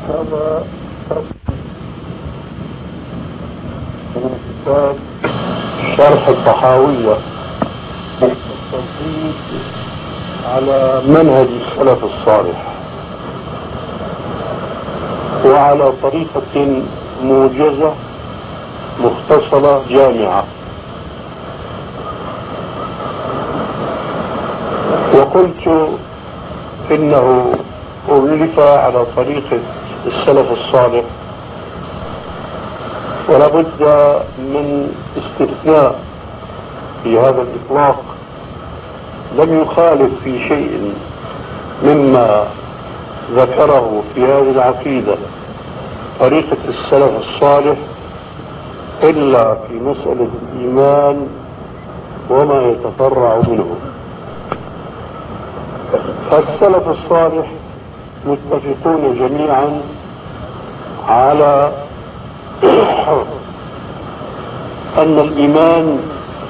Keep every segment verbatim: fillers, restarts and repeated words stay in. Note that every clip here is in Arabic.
هذا من كتاب شرح الطحاوية بالتوحيد على منهج السلف الصالح وعلى طريقة موجزة مختصرة جامعة. وقلت إنه ألف على طريقة السلف الصالح، ولا بد من استثناء في هذا الإطلاق لم يخالف في شيء مما ذكره في هذه العقيدة طريقة السلف الصالح إلا في مسألة الإيمان وما يتفرع منه. فالسلف الصالح متفقون جميعا على أن الإيمان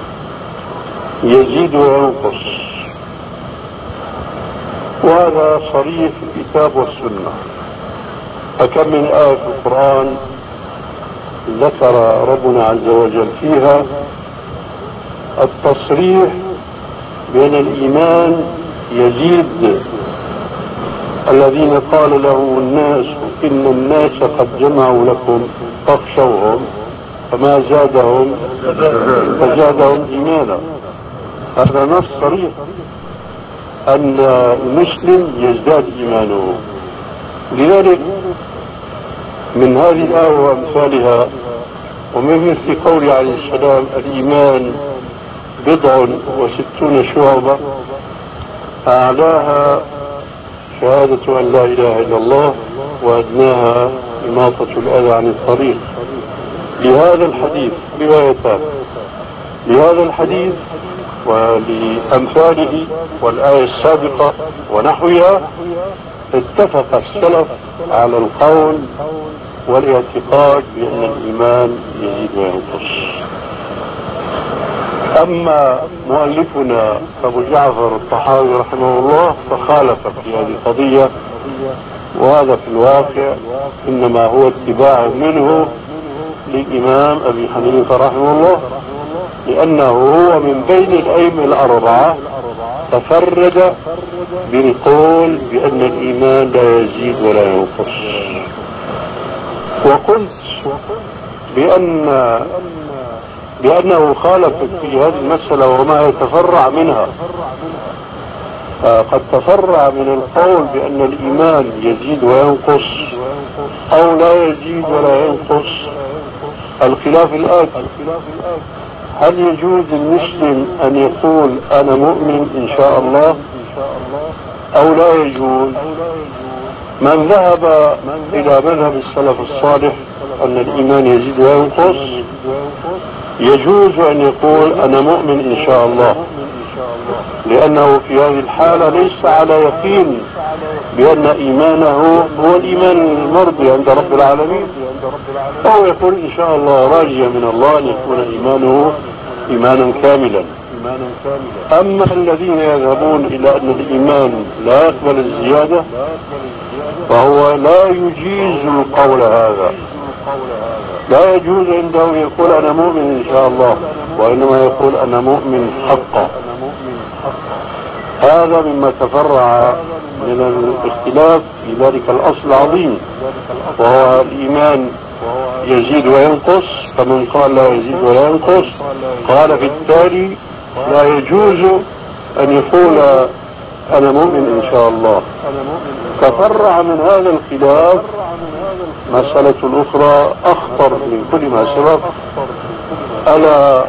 يزيد وينقص، وهذا صريح في الكتاب والسنة. فكم من آية في القرآن ذكر ربنا عز وجل فيها التصريح بأن الإيمان يزيد. الذين قال لهم الناس إن الناس قد جمعوا لكم فاخشوهم فما زادهم فزادهم إيمانا. هذا نص صريح أن المسلم يزداد إيمانه. لذلك من هذه الآية وأمثالها ومن مثل قول عليه السلام الإيمان بضع وستون شعبة أعلاها شهادة أن لا إله إلا الله وأدناها إماطة الأذى عن الطريق. لهذا الحديث روايتان، لهذا الحديث ولأمثاله والآية السابقة ونحوها اتفق السلف على القول والاعتقاد بأن الإيمان يزيد وينقص. أما مؤلفنا أبو جعفر الطحاوي رحمه الله فخالف في هذه القضية، وهذا في الواقع إنما هو اتباع منه للإمام أبي حنيفة رحمه الله، لأنه هو من بين الأئمة الأربعة تفرد بالقول بأن الإيمان لا يزيد ولا ينقص. وقلت بأن بأنه خالف في هذه المسألة وما يتفرع منها. قد تفرع من القول بأن الإيمان يزيد وينقص أو لا يزيد ولا ينقص الخلاف الآتي: هل يجوز للمسلم أن يقول أنا مؤمن إن شاء الله أو لا يجوز؟ من ذهب إلى مذهب السلف الصالح أن الإيمان يزيد وينقص يجوز أن يقول أنا مؤمن إن شاء الله، لأنه في هذه الحالة ليس على يقين بأن إيمانه هو الإيمان المرضي عند رب العالمين، فهو يقول إن شاء الله راجيا من الله أن يكون إيمانه إيمانا كاملا. أما الذين يذهبون إلى أن الإيمان لا يقبل الزيادة فهو لا يجيز القول هذا، لا يجوز عنده يقول أنا مؤمن إن شاء الله، وإنما يقول أنا مؤمن حقا. هذا مما تفرع من الاختلاف في ذلك الأصل العظيم، وهو الإيمان يزيد وينقص. فمن قال لا يزيد ولا ينقص قال بالتالي لا يجوز أن يقول أنا مؤمن إن شاء الله. تفرع من هذا الخلاف مسألة أخرى أخطر من كل ما سبق، ألا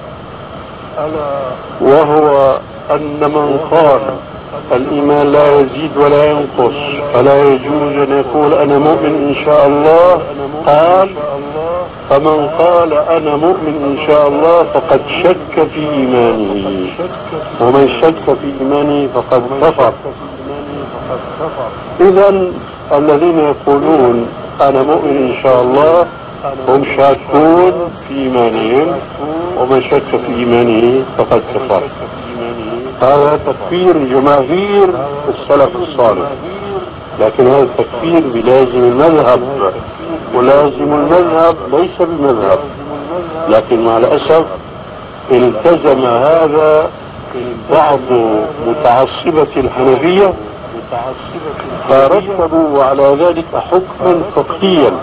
وهو أن من قال الإيمان لا يزيد ولا ينقص فلا يجوز أن يقول أنا مؤمن إن شاء الله، قال فمن قال أنا مؤمن إن شاء الله فقد شك في إيمانه، ومن شك في إيمانه فقد كفر. إذن الذين يقولون أنا مؤمن إن شاء الله هم شاكون في إيمانهم، ومن شك في إيمانه فقد كفر. هذا تكفير جماهير السلف الصالح، لكن هذا التكفير بلازم المذهب، ولازم المذهب ليس بمذهب. لكن مع الأسف التزم هذا بعض متعصبة الحنفية فرتبوا على ذلك حكما فقهيا.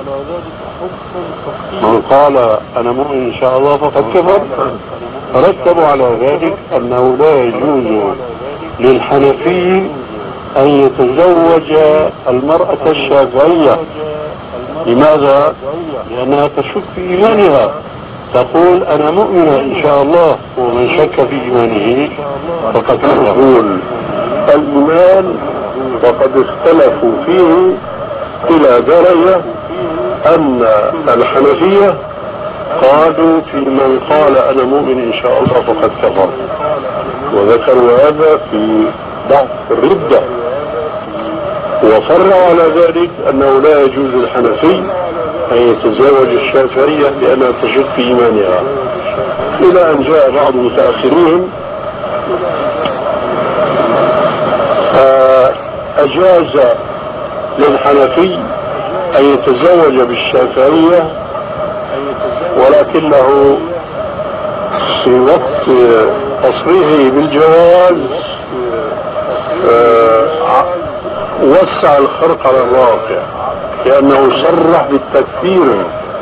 من قال أنا مؤمن إن شاء الله فقد كفر، رتبوا على ذلك أنه لا يجوز للحنفي أن يتزوج المرأة الشافعية. لماذا؟ لأنها تشك في إيمانها، تقول أنا مؤمنة إن شاء الله، ومن شك في إيمانه فقد يقول الإيمان وقد اختلفوا فيه إلى درجة أن الحنفية قالوا في من قال أنا مؤمن إن شاء الله فقد كفر، وذكروا هذا في بحث الردة، وفرعوا على ذلك أنه لا يجوز للحنفي أن يتزوج الشافعية لأنها تشك في إيمانها، إلى أن جاء بعض متأخرين فأجاز للحنفي أن يتزوج بالشافعية، ولكنه في وقت تصريحه بالجواز وسع الخرق على الواقع، لأنه صرح بالتكفير،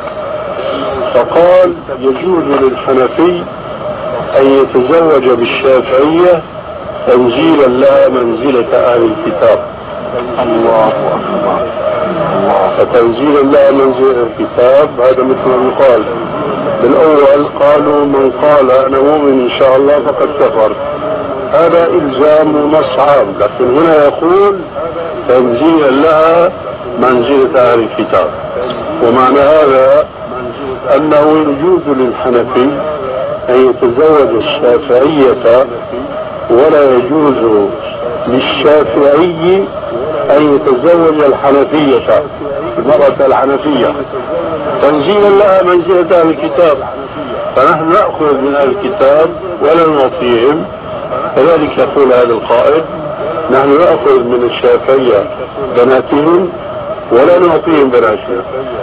فقال يجوز للحنفي أن يتزوج بالشافعية تنزيلا لها منزلة أهل الكتاب. الله أكبر. فتنزيلا لها منزلة الكتاب هذا مثل ما يقال بالأول قالوا من قال أنا مؤمن إن شاء الله فقد كفر، هذا إلزام ونص عام، لكن هنا يقول تنزيلا لها منزلة أهل الكتاب. ومعنى هذا أنه يجوز للحنفي أن يتزوج الشافعية، ولا يجوز للشافعي أن يتزوج الحنفية، المرأة الحنفية، تنزيلا لها منزلة أهل الكتاب. فنحن نأخذ من أهل الكتاب ولا نعطيهم، كذلك يقول هذا القائد نحن نأخذ من الشافعية بناتهم ولا نعطيهم بناتنا.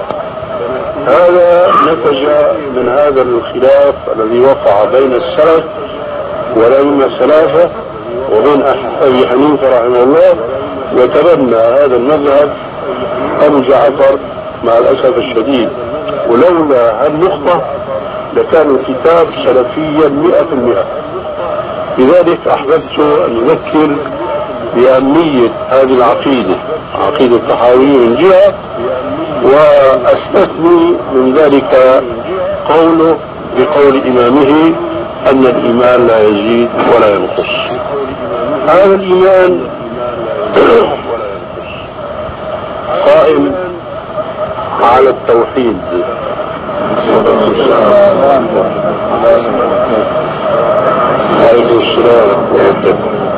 هذا نتج من هذا الخلاف الذي وقع بين السلف والأئمة الثلاثة وبين أبي حنيفة رحمه الله، وتبنى هذا المذهب أبو جعفر مع الأسف الشديد. ولولا هالنقطة لكان الكتاب سلفيا مئة في المئة. لذلك أحببت أن أذكر بأهمية هذه العقيدة، عقيدة الطحاوية من جهة، وأستثني من ذلك قوله بقول إمامه أن الإيمان لا يزيد ولا ينقص. هذا الإيمان قائم على التوحيد. عليكم السلام ورحمة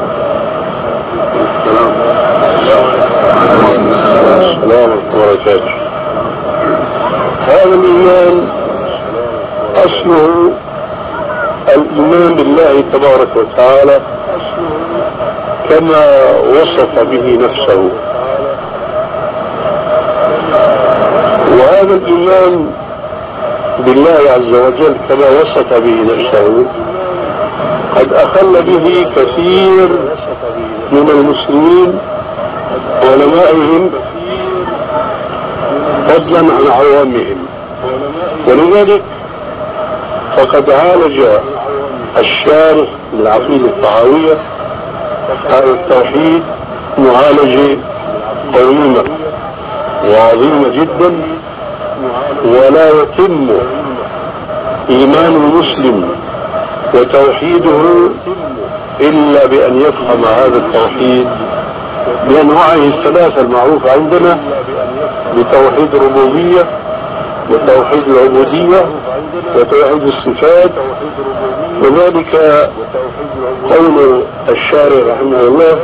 الله وبركاته. هذا الإيمان أصله الإيمان بالله تبارك وتعالى كما وصف به نفسه، وهذا الإيمان بالله عز وجل كما وصف به نفسه قد أخل به كثير من المسلمين وعلمائهم فضلا عن عوامهم. ولذلك فقد عالج الشارح من العقيدة الطحاوية هذا التوحيد معالجة قويمة وعظيمة جدا، ولا يتم إيمان المسلم وتوحيده إلا بأن يفهم هذا التوحيد بأنواعه الثلاثة المعروفة عندنا، بتوحيد الربوبية وتوحيد العبودية وتوحيد الصفات. وذلك قول الشارع رحمه الله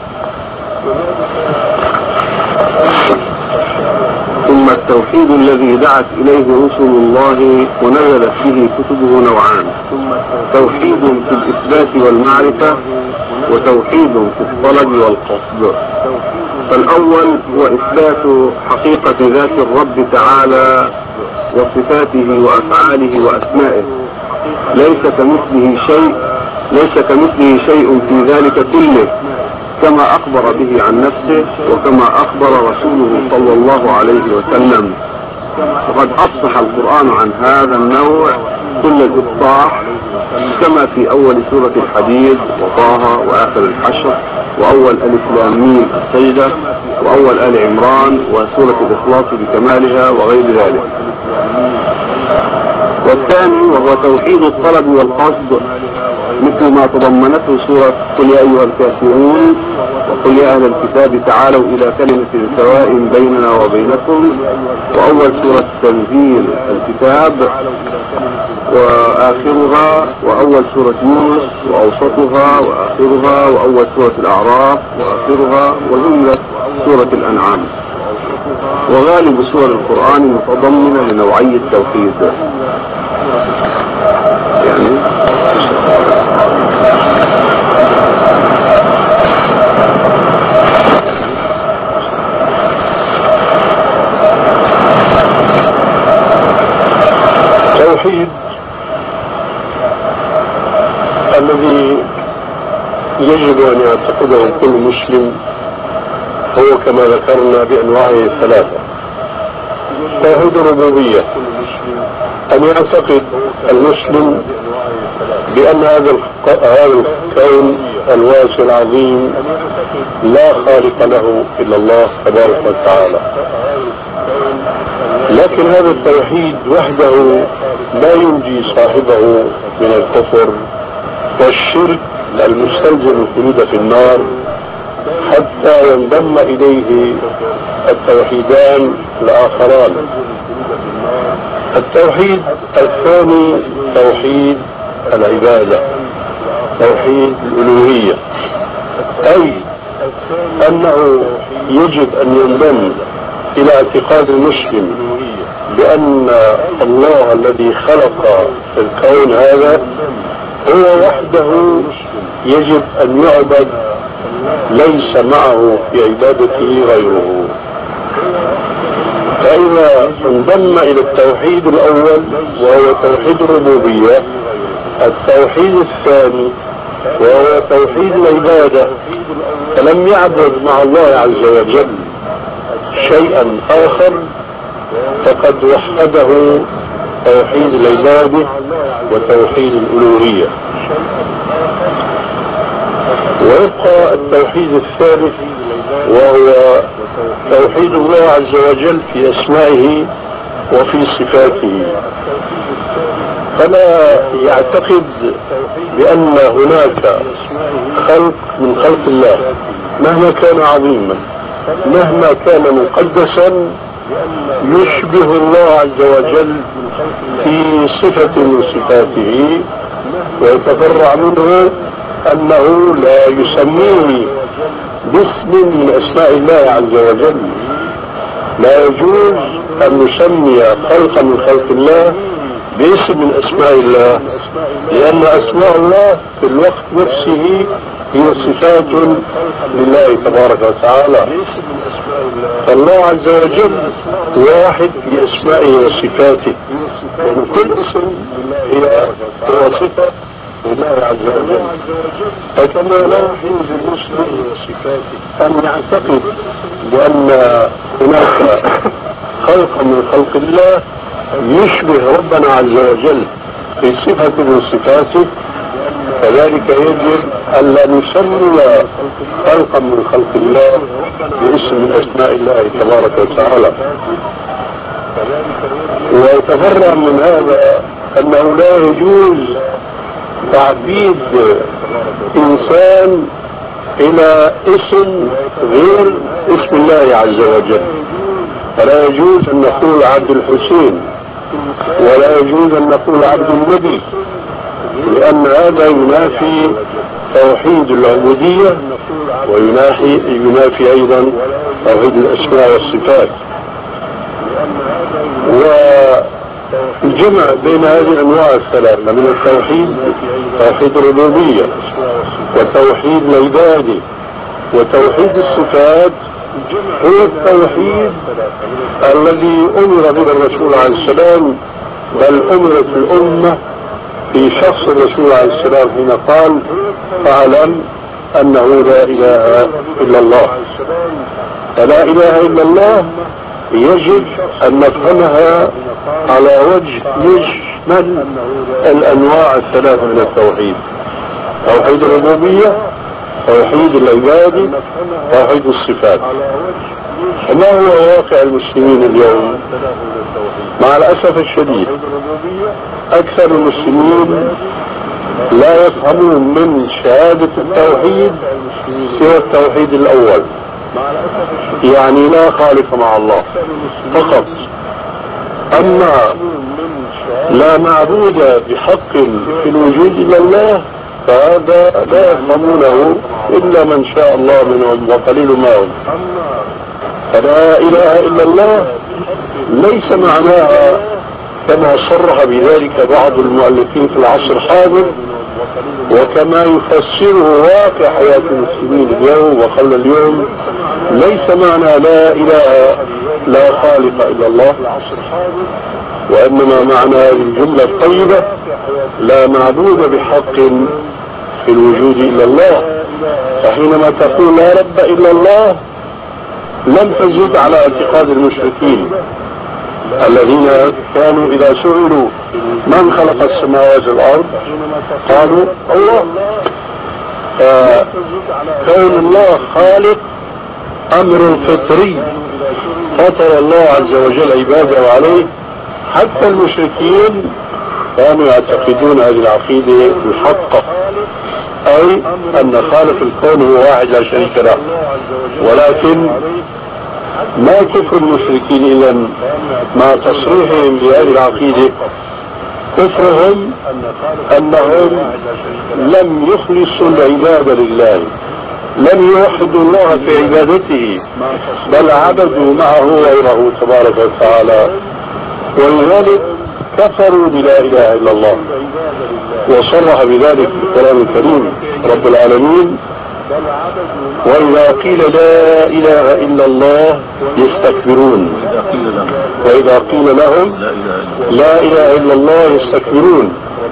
ثم التوحيد الذي دعت إليه رسل الله ونزلت فيه كتبه نوعان: توحيد في الإثبات والمعرفة، وتوحيد في الطلب والقصد. فالأول هو إثبات حقيقة ذات الرب تعالى وصفاته وأفعاله وأسمائه، ليس كمثله شيء ليس كمثله شيء في ذلك كله، كما أخبر به عن نفسه وكما أخبر رسوله صلى الله عليه وسلم. وقد أفصح القرآن عن هذا النوع كل الإفصاح، كما في أول سورة الحديد وطه وآخر الحشر وأول ألف لام ميم السجدة وأول آل عمران وسورة الإخلاص بكمالها وغير ذلك. والثاني وهو توحيد الطلب والقصد، مثل ما تضمنته سورة قل يا أيها الكافرون وقل يا أهل الكتاب تعالوا إلى كلمة سواء بيننا وبينكم، وأول سورة تنزيل الكتاب وآخرها، وأول سورة يونس وأوسطها وآخرها، وأول سورة الأعراف وآخرها، وجملة سورة الأنعام. وغالب سور القرآن متضمنة لنوعي التوحيد، يعني التوحيد الذي يجب أن يعتقده كل مسلم هو كما ذكرنا بأنواعه الثلاثة. توحيد الربوبية، أن يعتقد المسلم بأن هذا الكون الواسع العظيم لا خالق له إلا الله تبارك وتعالى. لكن هذا التوحيد وحده لا ينجي صاحبه من الكفر والشرك المستلزم الخلود في النار، حتى ينضم إليه التوحيدان الآخران. التوحيد الثاني توحيد العبادة، توحيد الألوهية، أي أنه يجب أن ينضم إلى اعتقاد المسلم بأن الله الذي خلق الكون هذا هو وحده يجب أن يعبد، ليس معه في عبادته غيره. فإذا انضم إلى التوحيد الأول وهو توحيد الربوبية، التوحيد الثاني وهو توحيد العبادة، فلم يعبد مع الله عز وجل شيئا آخر، فقد وحده توحيد العبادة وتوحيد الألوهية. ويبقى التوحيد الثالث وهو توحيد الله عز وجل في أسمائه وفي صفاته. فلا يعتقد بأن هناك خلق من خلق الله مهما كان عظيما، مهما كان مقدسا، يشبه الله عز وجل في صفة من صفاته، ويتفرع منه أنه لا يسميه باسم من أسماء الله عز وجل. لا يجوز أن نسمي خلقا من خلق الله باسم من أسماء الله، لأن أسماء الله في الوقت نفسه هي صفات لله تبارك وتعالى. فالله عز وجل واحد في أسمائه وصفاته، وكل اسم هو صفة لله عز وجل. فكما لا يجوز للمسلم أن يعتقد بأن هناك خلق من خلق الله يشبه ربنا عز وجل في صفة من صفاته، كذلك يجب ألا نسمي خلقا من خلق الله باسم من أسماء الله تبارك وتعالى. ويتفرع من هذا أنه لا يجوز تعبيد إنسان إلى اسم غير اسم الله عز وجل. فلا يجوز أن نقول عبد الحسين، ولا يجوز أن نقول عبد النبي، لأن هذا ينافي توحيد العبودية وينافي ينافي أيضا توحيد الأسماء والصفات. والجمع بين هذه الأنواع الثلاثة من التوحيد، توحيد الربوبية وتوحيد العبادة وتوحيد الصفات، هو التوحيد الذي أمر به الرسول عليه السلام، بل أمرت الأمة في شخص الرسول عليه السلام حين قال فاعلم أنه لا إله إلا الله. فلا إله إلا الله يجب أن نفهمها على وجه يشمل الأنواع الثلاثة من التوحيد: توحيد الربوبية، توحيد العباد، توحيد الصفات. وما هو واقع المسلمين اليوم؟ مع الأسف الشديد أكثر المسلمين لا يفهمون من شهادة التوحيد سوى التوحيد الأول، يعني لا خالق مع الله فقط. أما لا معبود بحق في الوجود إلا الله فهذا لا يفهمونه إلا من شاء الله منهم وقليل ما هم. فلا إله إلا الله ليس معناها كما صرح بذلك بعض المؤلفين في العصر الحاضر، وكما يفسره واقع حياة المسلمين اليوم وقبل اليوم، ليس معنى لا إله لا خالق إلا الله، وإنما معنى هذه الجملة الطيبة لا معبود بحق في الوجود إلا الله. فحينما تقول لا رب إلا الله لم تزد على اعتقاد المشركين الذين كانوا إذا سئلوا من خلق السماوات والأرض قالوا الله. فكون الله خالق أمر فطري فطر الله عز وجل عباده عليه. حتى المشركين كانوا يعتقدون هذه العقيدة الحقة، أي أن خالق الكون هو واحد لا شريك له. ولكن ما كفر المشركين إذن مع تصريحهم بهذه العقيدة؟ كفرهم أنهم لم يخلصوا العبادة لله، لم يوحدوا الله في عبادته، بل عبدوا معه غيره تبارك وتعالى، ولذلك كفروا بلا إله إلا الله. وصرح بذلك في القرآن الكريم رب العالمين: وإذا قيل لا إله إلا الله يستكبرون، وإذا قيل لهم لا إله إلا الله يستكبرون.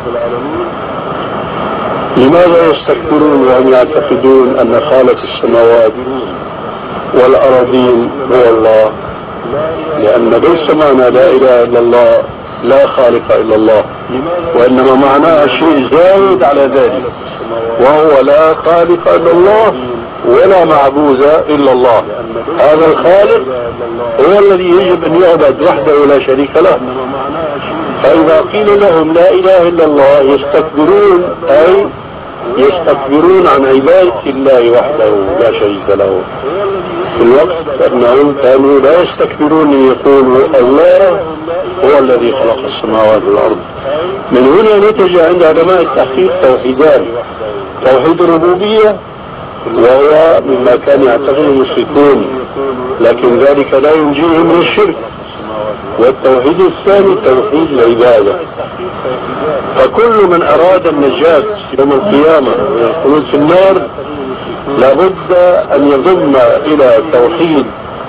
لماذا يستكبرون وهم يعتقدون أن خالق السماوات والأراضين هو الله؟ لأن ليس معنى لا إله إلا الله لا خالق إلا الله، وإنما معناها شيء زايد على ذلك، وهو لا خالق إلا الله ولا معبود إلا الله. هذا الخالق هو الذي يجب أن يعبد وحده لا شريك له. فإذا قيل لهم لا إله إلا الله يستكبرون، أي يستكبرون عن عبادة الله وحده لا شريك له، في الوقت أنهم كانوا لا يستكبرون يقولوا الله هو الذي خلق السماوات والأرض. من هنا نتج عند علماء التحقيق توحيدان: توحيد الربوبية وهو مما كان يعتقده المشركون لكن ذلك لا ينجيهم من الشرك، والتوحيد الثاني توحيد العبادة. فكل من أراد النجاة يوم القيامة والخلود في النار لابد أن يضم إلى توحيد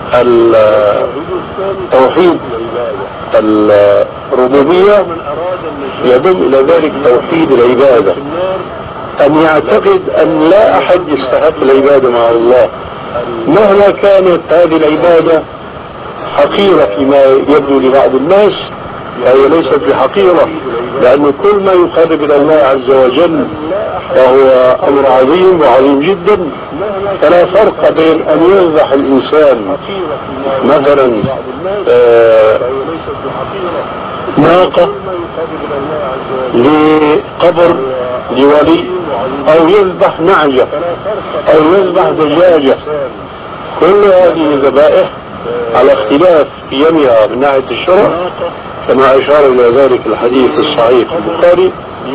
توحيد الربوبية، يضم إلى ذلك توحيد العبادة، أن يعتقد أن لا أحد يستحق العبادة مع الله مهما كانت هذه العبادة حقيرة فيما يبدو لبعض الناس، فهي ليست بحقيرة، لأن كل ما يقرب إلى الله عز وجل فهو أمر عظيم وعظيم جدا. فلا فرق بين أن يذبح الإنسان مثلا آه ناقة لقبر لولي، أو يذبح نعجة، أو يذبح دجاجة. كل هذه الذبائح على اختلاف قيمها من ناحية الشرع، كما أشار إلى ذلك الحديث الصحيح البخاري،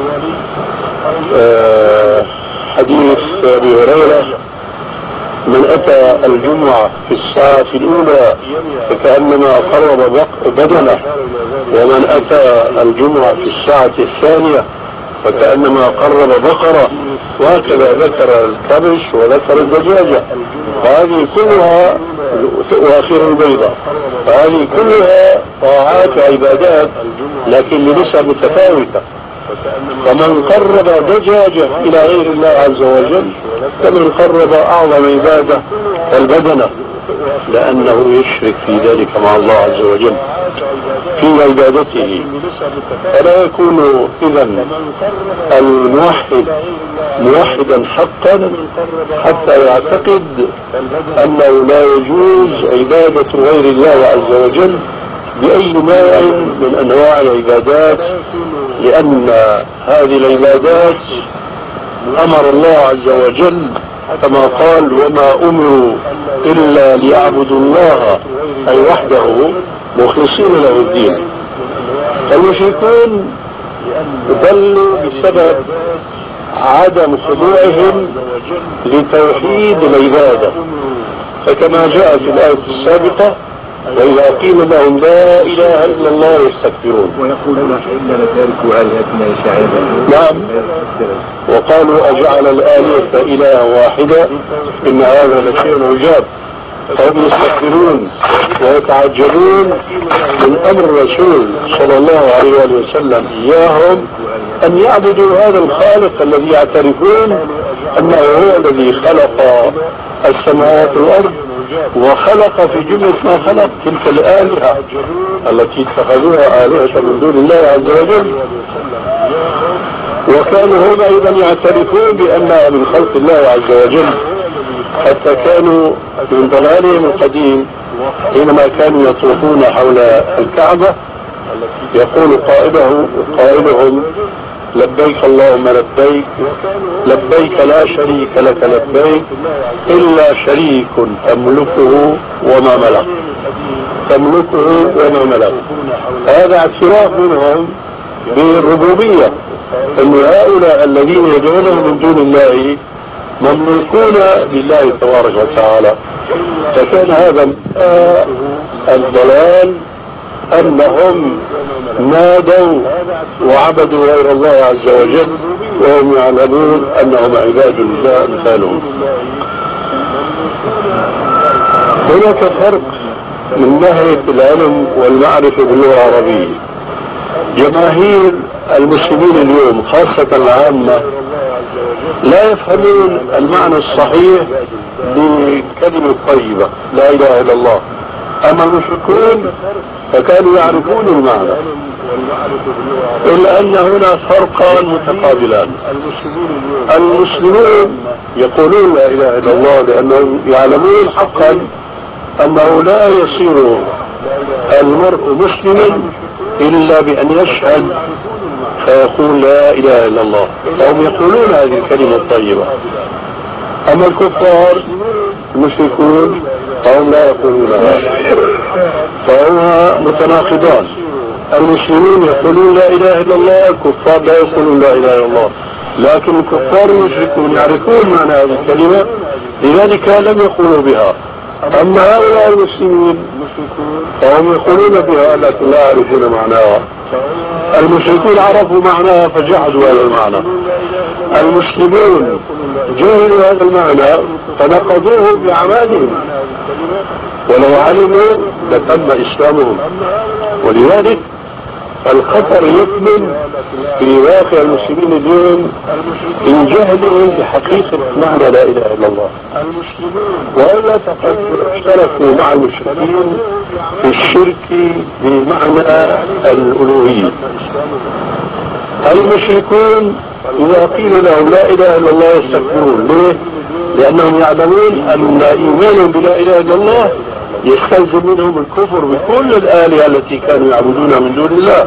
آه حديث أبي هريرة: من أتى الجمعة في الساعة الأولى فكأنما قرب بدنه، ومن أتى الجمعة في الساعة الثانية فكأنما قرب بقرة، وهكذا ذكر الكبش وذكر الدجاجة. هذه كلها وآخره البيضة. فهذه كلها طاعات وعبادات لكن لنسب متفاوتة. فمن قرب دجاجة إلى غير الله عز وجل كمن قرب أعظم عبادة البدنة، لأنه يشرك في ذلك مع الله عز وجل في عبادته. فلا يكون إذا الموحد موحدا حقا حتى يعتقد أنه لا يجوز عبادة غير الله عز وجل بأي نوع من أنواع العبادات، لأن هذه العبادات أمر الله عز وجل كما قال: وما أمروا إلا ليعبدوا الله أي وحده مخلصين له الدين. فالمشركون ضلوا بسبب عدم خضوعهم لتوحيد العبادة، فكما جاء في الآية السابقة: وإذا قيل لهم لا إله إلا الله يستكبرون ويقولون إنا لتاركوا آلهتنا شاعرا. نعم، وقالوا أجعل الآلهة إلها واحدة إن هذا لشيء عجاب. فهم يستكبرون ويتعجبون من أمر الرسول صلى الله عليه وسلم إياهم أن يعبدوا هذا الخالق الذي يعترفون أنه هو الذي خلق السماوات والأرض وخلق في جملة ما خلق تلك الآلهة التي اتخذوها آلهة من دون الله عز وجل. وكانوا هم أيضا يعترفون بأنها من خلق الله عز وجل، حتى كانوا من ضلالهم القديم حينما كانوا يطوفون حول الكعبة يقول قائده قائلهم: لبيك اللهم لبيك لبيك لا شريك لك لبيك إلا شريك تملكه وما ملك تملكه وما ملك. هذا اعتراف منهم بالربوبية، أن هؤلاء الذين يدعونهم من دون الله مملوكون لله تبارك وتعالى. فكان هذا الضلال أنهم نادوا وعبدوا غير الله عز وجل وهم يعلمون أنهم عباد الله أمثالهم. هناك فرق من ناحية العلم والمعرفة باللغة العربية. جماهير المسلمين اليوم خاصة العامة لا يفهمون المعنى الصحيح لكلمة طيبة لا إله إلا الله، أما المشركون فكانوا يعرفون المعنى، إلا أن هنا فرقان متقابلان. المسلمون يقولون لا إله إلا الله لأنهم يعلمون حقا أنه لا يصير المرء مسلما إلا بأن يشهد فيقول لا إله إلا الله، فهم يقولون هذه الكلمة الطيبة. أما الكفار المشركون فهم لا يقولون هذا، فهما متناقضان. المسلمون يقولون لا إله إلا الله، الكفار لا يقولون لا إله إلا الله، لكن الكفار المشركون يعرفون معنى هذه الكلمة لذلك لم يقولوا بها. أما هؤلاء المسلمين فهم يقولون بها لكن لا يعرفون معناها. المشركون عرفوا معناها فجحدوا هذا المعنى، المسلمون جهلوا هذا المعنى فنقضوه بأعمالهم، ولو علموا لتم إسلامهم. ولذلك الخطر يكمن في واقع المسلمين اليوم من جهلهم بحقيقة معنى لا إله إلا الله، وإلا فقد اشتركوا مع المشركين في الشرك بمعنى الألوهية. المشركون إذا قيل لهم لا إله إلا الله يستكبرون. ليه؟ لأنهم يعلمون أن إيمانهم بلا إله إلا الله يستلزم منهم الكفر بكل الآلهة التي كانوا يعبدونها من دون الله،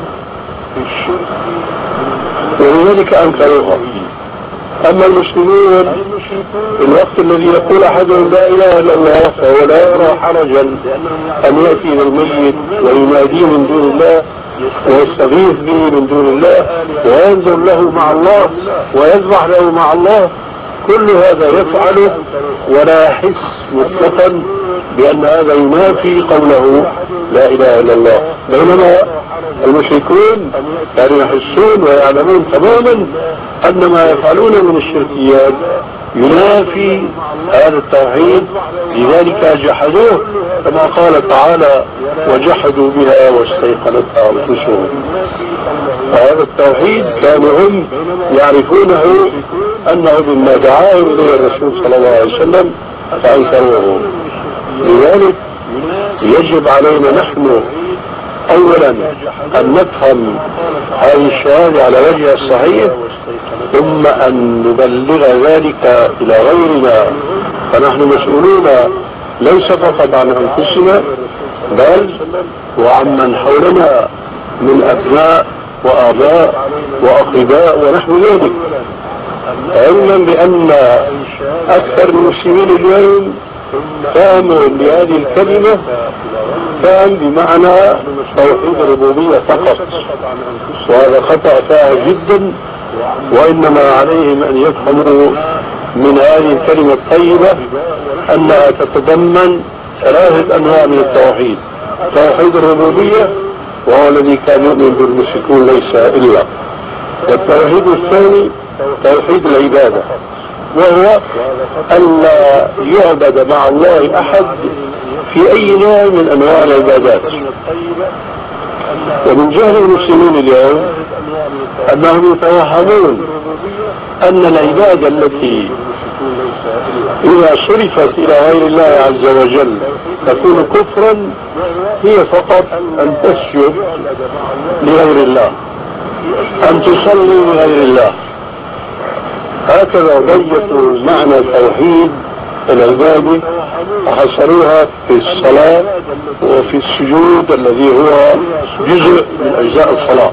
ولذلك أنكروها. أما المسلمون في الوقت الذي يقول أحدهم لا إله إلا الله فهو لا يرى حرجا أن يأتي بالميت ويناديه من دون الله ويستغيث به من دون الله وينظر له مع الله ويذبح له مع الله. كل هذا يفعله ولا يحس مطلقا بأن هذا ينافي قوله لا إله إلا الله، بينما المشركون كانوا يحسون ويعلمون تماما أن ما يفعلون من الشركيات ينافي هذا التوحيد، لذلك جحدوه كما قال تعالى وجحدوا بها واستيقنتها أنفسهم. فهذا التوحيد كانوا هم يعرفونه أنه مما دعاهم إليه الرسول صلى الله عليه وسلم فأنكروه. لذلك يجب علينا نحن أولا أن نفهم هذه الشهادة على وجهها الصحيح، ثم أن نبلغ ذلك إلى غيرنا، فنحن مسؤولون ليس فقط عن أنفسنا بل وعن من حولنا من أبناء وآباء وأقرباء ونحو ذلك، علما بأن أكثر المسلمين اليوم فهموا بهذه الكلمة فهم بمعنى توحيد الربوبية فقط، وهذا خطأ فاحش جدا، وإنما عليهم أن يفهموا من هذه الكلمة الطيبة أنها تتضمن ثلاثة أنواع من التوحيد: توحيد الربوبية وهو الذي كان يؤمن بالمشركون ليس إلا، والتوحيد الثاني توحيد العبادة وهو ألا يعبد مع الله أحد في أي نوع من أنواع العبادات. ومن جهل المسلمين اليوم أنهم يتوهمون أن العبادة التي إذا صرفت إلى غير الله عز وجل تكون كفرا هي فقط أن تسجد لغير الله، أن تصلي لغير الله. هكذا ضيقوا معنى توحيد العبادة وحصروها في الصلاة وفي السجود الذي هو جزء من أجزاء الصلاة،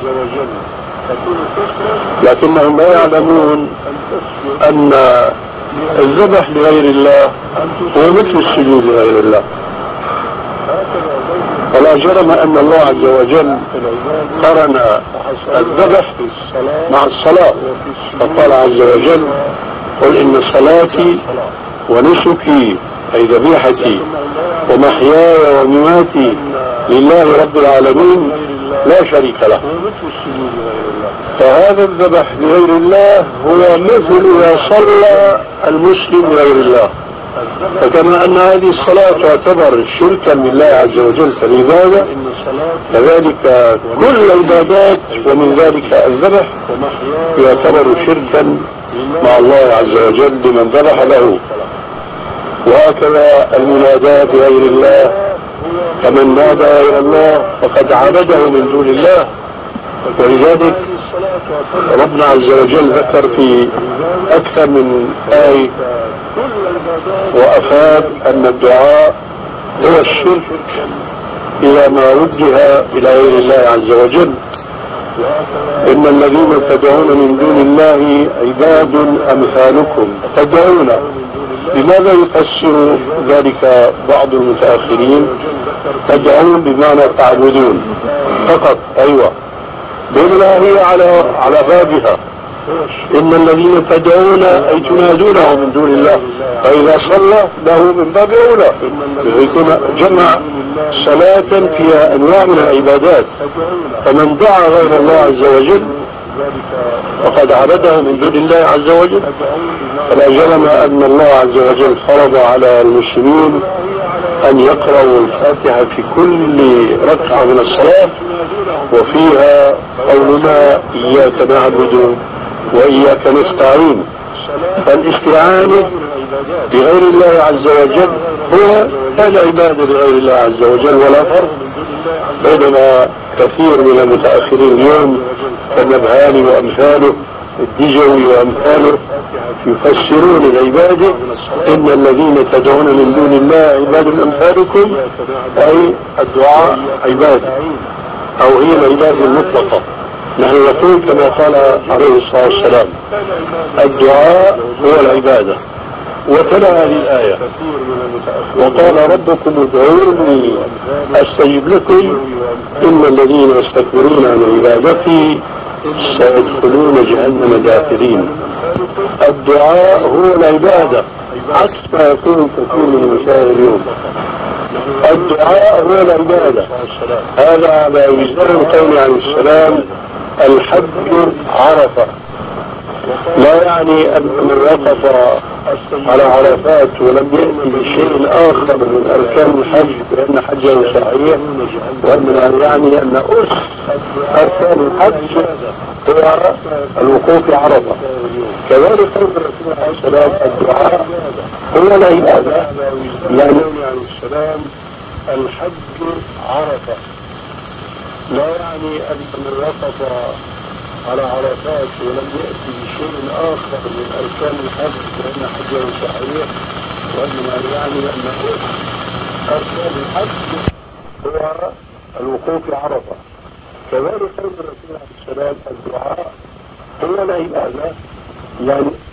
لكنهم لا يعلمون أن الذبح لغير الله هو مثل السجود لغير الله. ولا جرم أن الله عز وجل قرن الذبح مع الصلاة، فقال عز وجل قل إن صلاتي ونسكي أي ذبيحتي ومحياي ومماتي لله رب العالمين لا شريك له. فهذا الذبح لغير الله هو مثل ما صلى المسلم لغير الله، فكما أن هذه الصلاة تعتبر شركا بالله عز وجل كالعبادة، كذلك كل العبادات ومن ذلك الذبح يعتبر شركا مع الله عز وجل لمن ذبح له. وهكذا المناداة بغير الله، فمن نادى غير الله فقد عبده من دون الله. ولذلك ربنا عز وجل ذكر في أكثر من آية وأفاد أن الدعاء هو الشرك إذا ما وجه إلى غير الله عز وجل. إن الذين تدعون من دون الله عباد أمثالكم تدعون. لماذا يفسر ذلك بعض المتأخرين؟ تدعون بمعنى تعبدون فقط. أيوة، بما هي على على بابها. إن الذين تدعون أي تنادونه من دون الله، فإذا صلى له من باب أولى يكون جمع صلاة فيها أنواع من العبادات. فمن دعا غير الله عز وجل فقد عبده من دون الله عز وجل. فلا جرم أن الله عز وجل فرض على المسلمين أن يقرأوا الفاتحة في كل ركعة من الصلاة، وفيها قولنا إياك نعبد وإياك نستعين. فالاستعانة بغير الله عز وجل هو العبادة لغير الله عز وجل، ولا فرق. بينما كثير من المتأخرين اليوم كالنبهاني وأمثاله الدجوي وأمثاله يفسرون العبادة إن الذين تدعون من دون الله عباد أمثالكم، أي الدعاء عبادة، أو هي العبادة المطلقة. نحن نقول كما قال عليه الصلاة والسلام الدعاء هو العبادة، وتلا هذه الآية وقال ربكم ادعوني أستجب لكم إن الذين يستكبرون عن عبادتي سيدخلون جهنم داخلين. الدعاء هو العبادة عكس ما يقول كثير من المشاهير اليوم. الدعاء هو العبادة. هذا على وزن القول عليه السلام الحج عرفة، لا يعني أن من وقف على عرفات ولم يأتي بشيء آخر من أركان الحج بأن حجه صحيح، وأن يعني أن أس أركان الحج هو الوقوف عرفة. كذلك قول الرسول عليه السلام الدعاء هو العبادة، يعني عليه السلام الحج عرفة، لا يعني أن من وقف على عرفات ولم يأتي بشيء آخر من أركان الحج بأن حجه صحيح، وإنما يعني أن أركان الحج هو الوقوف عرفة. كذلك قول الرسول عليه السلام الدعاء هو العبادة، يعني